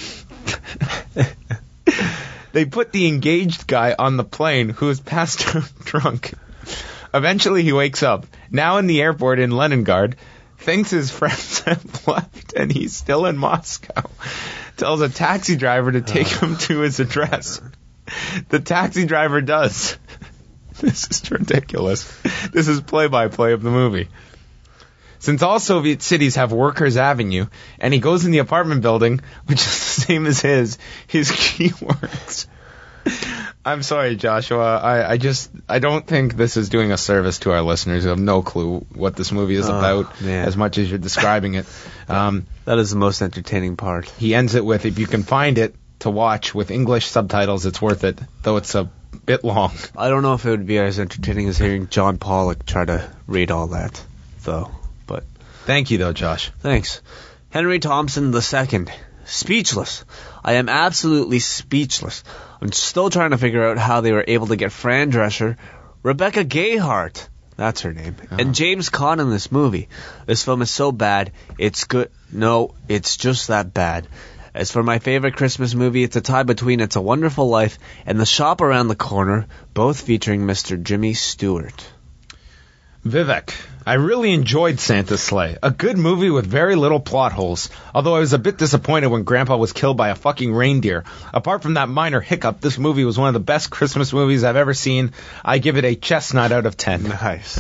They put the engaged guy on the plane who is passed out drunk. Eventually he wakes up, now in the airport in Leningrad, thinks his friends have left and he's still in Moscow. Tells a taxi driver to take him to his address. The taxi driver does. This is ridiculous. This is play-by-play of the movie. Since all Soviet cities have Workers' Avenue, and he goes in the apartment building, which is the same as his key words. I'm sorry, Joshua. I don't think this is doing a service to our listeners who have no clue what this movie is about, man. as much as you're describing it. That is the most entertaining part. He ends it with, if you can find it to watch with English subtitles, it's worth it, though it's a bit long. I don't know if it would be as entertaining as hearing John Pollock try to read all that, though. But Thank you, though, Josh. thanks. Henry Thompson II. Speechless. I am absolutely speechless. I'm still trying to figure out how they were able to get Fran Drescher, Rebecca Gayheart, that's her name, and James Caan in this movie. This film is so bad, it's good. No, it's just that bad. As for my favorite Christmas movie, it's a tie between It's a Wonderful Life and The Shop Around the Corner, both featuring Mr. Jimmy Stewart. Vivek, I really enjoyed Santa's Sleigh. A good movie with very little plot holes. Although I was a bit disappointed when Grandpa was killed by a fucking reindeer. Apart from that minor hiccup, this movie was one of the best Christmas movies I've ever seen. I give it a chestnut out of 10. Nice.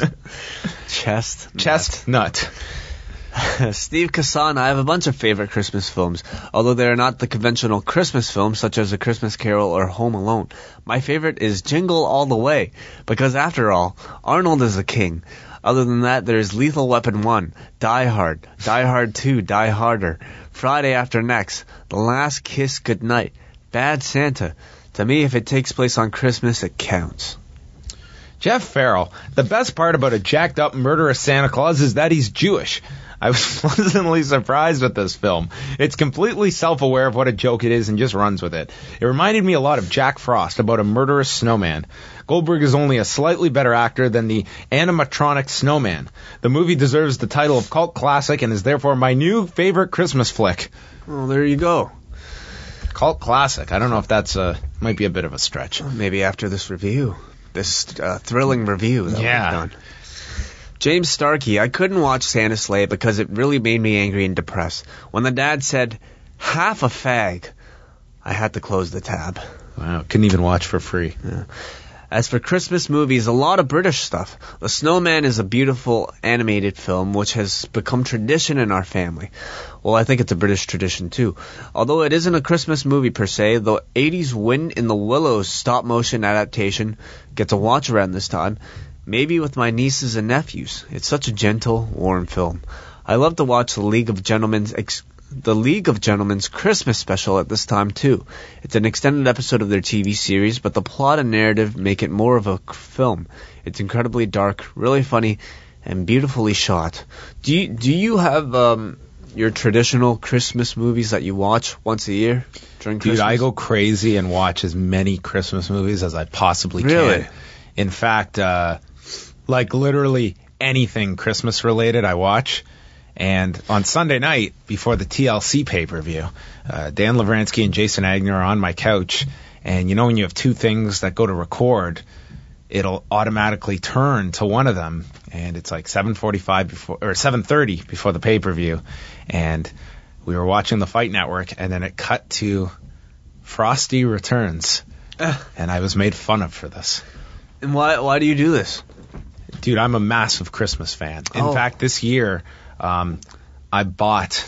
Chestnut. Steve Kassan, I have a bunch of favorite Christmas films, although they are not the conventional Christmas films such as A Christmas Carol or Home Alone. My favorite is Jingle All the Way, because after all, Arnold is a king. Other than that, there's Lethal Weapon 1, Die Hard, Die Hard 2, Die Harder, Friday After Next, The Last Kiss Goodnight, Bad Santa. To me, if it takes place on Christmas, it counts. Jeff Farrell, the best part about a jacked up murderous Santa Claus is that he's Jewish. I was pleasantly surprised with this film. It's completely self-aware of what a joke it is and just runs with it. It reminded me a lot of Jack Frost about a murderous snowman. Goldberg is only a slightly better actor than the animatronic snowman. The movie deserves the title of cult classic and is therefore my new favorite Christmas flick. Well, there you go. Cult classic. I don't know if that's might be a bit of a stretch. Maybe after this review. This thrilling review that we've done. James Starkey, I couldn't watch Santa's Sleigh because it really made me angry and depressed. When the dad said, half a fag, I had to close the tab. Wow, couldn't even watch for free. Yeah. As for Christmas movies, a lot of British stuff. The Snowman is a beautiful animated film which has become tradition in our family. Well, I think it's a British tradition too. Although it isn't a Christmas movie per se, the 80s Wind in the Willows stop-motion adaptation gets a watch around this time. Maybe with my nieces and nephews. It's such a gentle, warm film. I love to watch The League of Gentlemen's Christmas special at this time too. It's an extended episode of their TV series, but the plot and narrative make it more of a film. It's incredibly dark, really funny, and beautifully shot. Do you have your traditional Christmas movies that you watch once a year during Christmas? Dude, I go crazy and watch as many Christmas movies as I possibly can. In fact, like literally anything Christmas related I watch. And on Sunday night, before the TLC pay-per-view, Dan Lavransky and Jason Agnew are on my couch. And you know when you have two things that go to record, it'll automatically turn to one of them. And it's like 7:30 before the pay-per-view. And we were watching the Fight Network, and then it cut to Frosty Returns. And I was made fun of for this. And why do you do this? Dude, I'm a massive Christmas fan. In fact, this year, I bought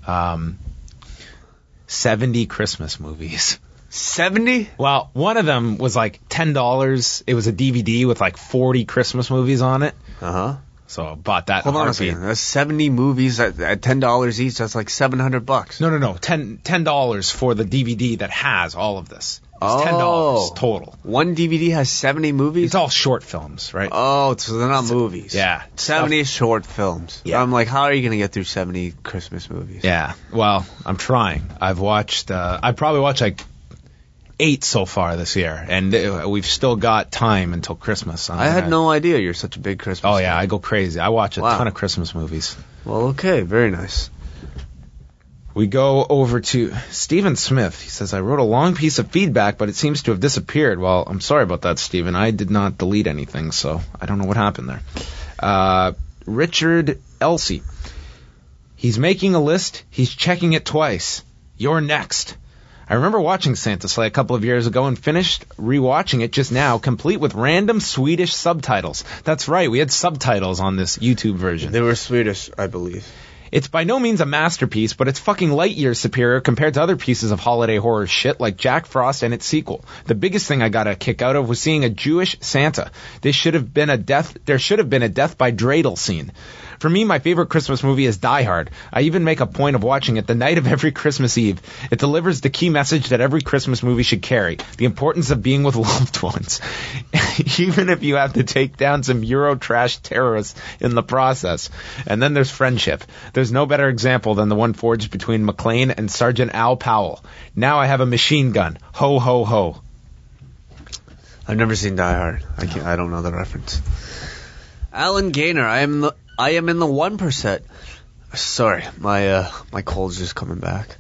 70 Christmas movies. 70? Well, one of them was like $10. It was a DVD with like 40 Christmas movies on it. Uh-huh. So I bought that. Hold on a second. That's 70 movies at $10 each. That's like $700. No. $10 for the DVD that has all of this. It's $10 total. One DVD has 70 movies? It's all short films, right? Oh, so they're not movies. Yeah. 70 short films. Yeah. I'm like, how are you going to get through 70 Christmas movies? Yeah. Well, I'm trying. I've probably watched like 8 so far this year, and we've still got time until Christmas. I had no idea you're such a big Christmas fan. Oh, yeah. I go crazy. I watch a ton of Christmas movies. Well, okay. Very nice. We go over to Stephen Smith. He says, I wrote a long piece of feedback, but it seems to have disappeared. Well, I'm sorry about that, Stephen. I did not delete anything, so I don't know what happened there. Richard Elsey. He's making a list. He's checking it twice. You're next. I remember watching Santa Sleigh a couple of years ago and finished rewatching it just now, complete with random Swedish subtitles. That's right, we had subtitles on this YouTube version. They were Swedish, I believe. It's by no means a masterpiece, but it's fucking light years superior compared to other pieces of holiday horror shit like Jack Frost and its sequel. The biggest thing I got a kick out of was seeing a Jewish Santa. There should have been a death by dreidel scene. For me, my favorite Christmas movie is Die Hard. I even make a point of watching it the night of every Christmas Eve. It delivers the key message that every Christmas movie should carry, the importance of being with loved ones. Even if you have to take down some Eurotrash terrorists in the process. And then there's friendship. There's no better example than the one forged between McClane and Sergeant Al Powell. Now I have a machine gun. Ho, ho, ho. I've never seen Die Hard. I don't know the reference. Alan Gaynor, I am in the 1%. Sorry, my cold's just coming back.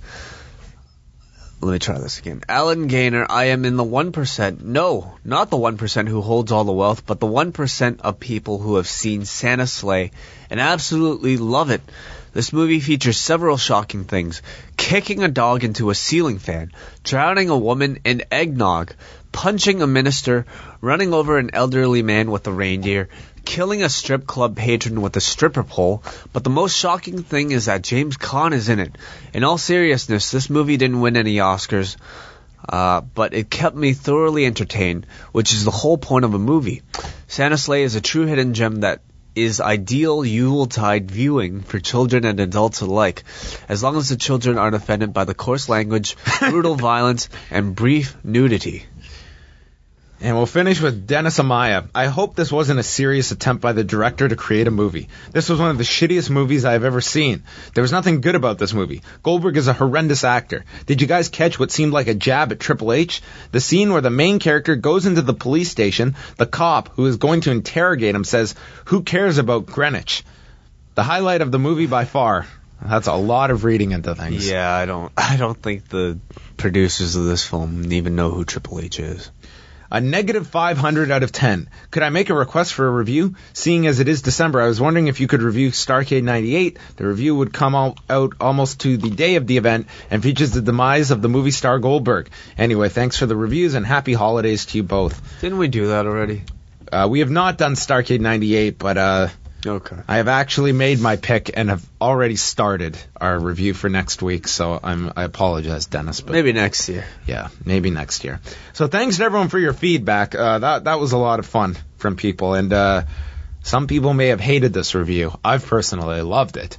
Let me try this again. Alan Gaynor, I am in the 1%. No, not the 1% who holds all the wealth, but the 1% of people who have seen Santa Sleigh and absolutely love it. This movie features several shocking things. Kicking a dog into a ceiling fan, drowning a woman in eggnog, punching a minister, running over an elderly man with a reindeer, killing a strip club patron with a stripper pole, but the most shocking thing is that James Caan is in it. In all seriousness, this movie didn't win any Oscars, but it kept me thoroughly entertained, which is the whole point of a movie. Santa Sleigh is a true hidden gem that is ideal Yuletide viewing for children and adults alike, as long as the children aren't offended by the coarse language, brutal violence, and brief nudity. And we'll finish with Dennis Amaya. I hope this wasn't a serious attempt by the director to create a movie. This was one of the shittiest movies I've ever seen. There was nothing good about this movie. Goldberg is a horrendous actor. Did you guys catch what seemed like a jab at Triple H? The scene where the main character goes into the police station, the cop who is going to interrogate him says, "Who cares about Greenwich?" The highlight of the movie by far. That's a lot of reading into things. Yeah, I don't think the producers of this film even know who Triple H is. A negative 500 out of 10. Could I make a request for a review? Seeing as it is December, I was wondering if you could review Starrcade 98. The review would come out almost to the day of the event and features the demise of the movie star Goldberg. Anyway, thanks for the reviews and happy holidays to you both. Didn't we do that already? We have not done Starrcade 98, but okay. I have actually made my pick and have already started our review for next week, so I apologize, Dennis. But maybe next year. Yeah, maybe next year. So thanks to everyone for your feedback. That was a lot of fun from people, and some people may have hated this review. I've personally loved it.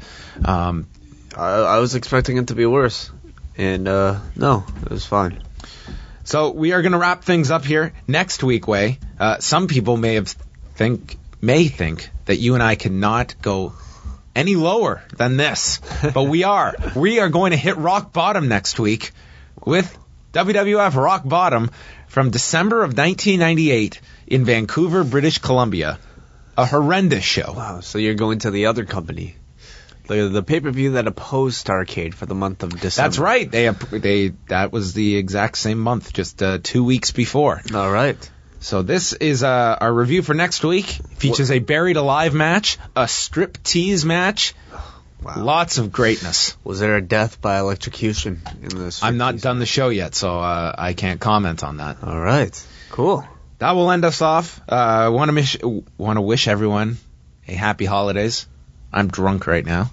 I was expecting it to be worse, and no, it was fine. So we are going to wrap things up here next week, Way. Some people may think that you and I cannot go any lower than this, but we are. We are going to hit rock bottom next week with WWF Rock Bottom from December of 1998 in Vancouver, British Columbia. A horrendous show. Wow, so you're going to the other company. The pay-per-view that opposed Starrcade for the month of December. That's right. That was the exact same month, just 2 weeks before. All right. So this is our review for next week. It features a Buried Alive match, a striptease match, wow. Lots of greatness. Was there a death by electrocution in this? I'm not done the show yet, so I can't comment on that. All right, cool. That will end us off. Want to wish everyone a happy holidays. I'm drunk right now.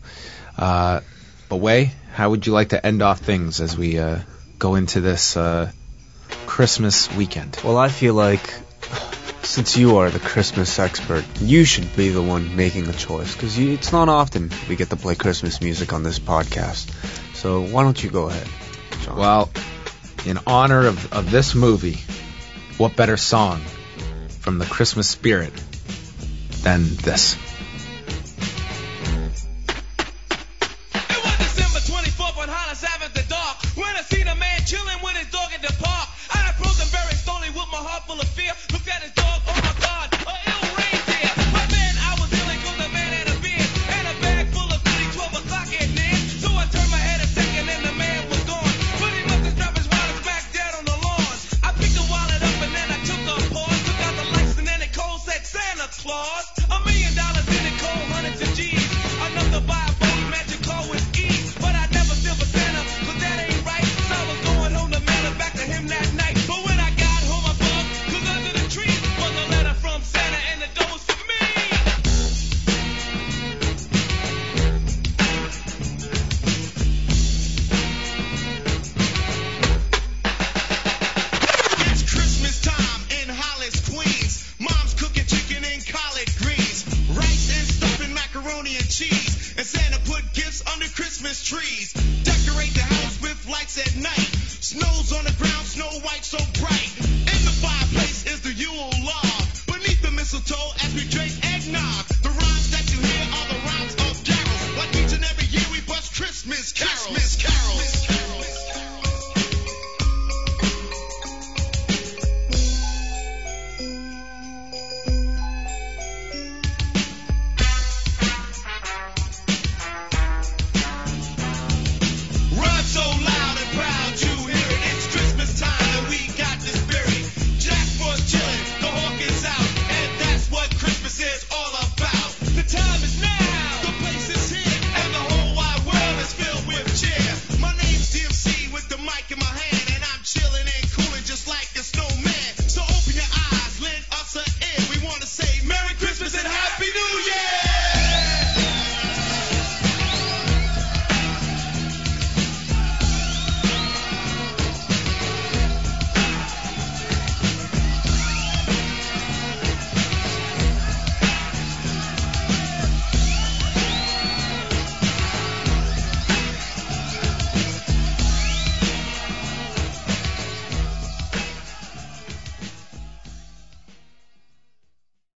But Way, how would you like to end off things as we go into this Christmas weekend? Well, I feel like since you are the Christmas expert, you should be the one making a choice, because it's not often we get to play Christmas music on this podcast. So why don't you go ahead, John? Well, in honor of this movie, what better song from the Christmas spirit than this? It was December 24th on Hollis Avenue at the dark, when I seen a man chilling with his dog at the park. I approached him very slowly with my heart full of fear. Looked at his dog, oh my God, a ill reindeer. But then I was dealing with a man and a beard and a bag full of goodies, 12 o'clock at night. So I turned my head a second and the man was gone. But he must have dropped his wallet back dead on the lawn. I picked the wallet up and then I took a pause, took out the lights and then it cold said Santa Claus. $1 million in it, cold hundreds of G's. Enough to buy a boat, magic car with ease. But I never feel for Santa, 'cause that ain't right. So I was going home to and cheese. And Santa put gifts under Christmas trees. Decorate the house with lights at night. Snow's on the ground, Snow White so bright. In the fireplace is the Yule log. Beneath the mistletoe as we dress